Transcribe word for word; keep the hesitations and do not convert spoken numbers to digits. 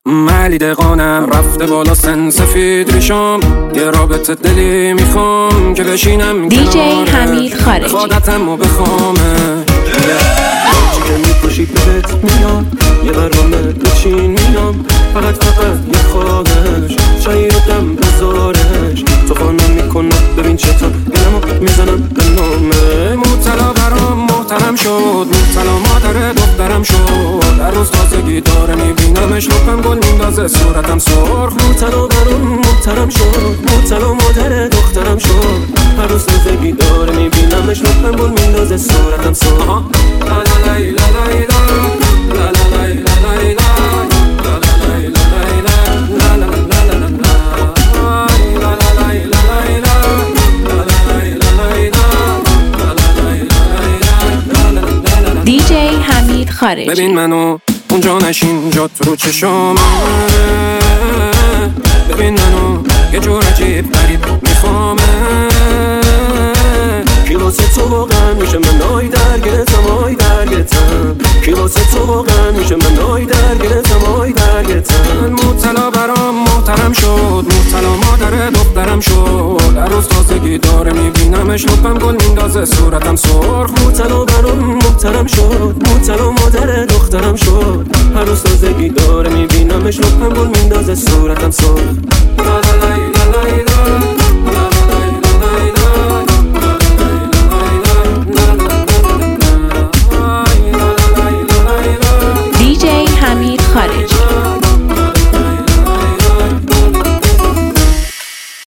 ملی دقانم رفته بالا سن سفید ریشم، یه رابطه دلی میخوام که بشینم دی جی حمید خارجی خودتم و بخوامه چی که میپوشی بهت میام، یه برنامه بچین میام، فقط فقط یه خواهش چایی رو دم بذارش، تو خانم میکنم ببین چطور دلمو میزنم به نامه. مبتلا برام محترم شد، مبتلا مادر دخترم شد، هر روز تازگی داره میبینمش لپم گل میندازه صورتم سرخ. مبتلا برام محترم شد، مبتلا مادر دخترم شد، هر روز تازگی داره میبینمش لپم گل میندازه صورتم سرخ. لا لا لا لا لا لا لا دی جی حمید خارجی. ببین منو اونجا نشین جات رو چشامه، ببین منو یه جور عجیب غریب میخوامه، کی واسه تو واقعا میشه من آی درگیرتم آی درگیرتم، کی واسه تو واقعا میشه من آی درگیرتم آی درگیرتم. مبتلا برام محترم شد، مبتلا مادر دخترم شد، هر روز تازگی داره میبینمش لپم گل میندازه صورتم سرخ. مبتلا برام محترم شد، مبتلا مادر دخترم شد، هر روز تازگی داره میبینمش لپم گل میندازه صورتم سرخ. لا لا لا لا لا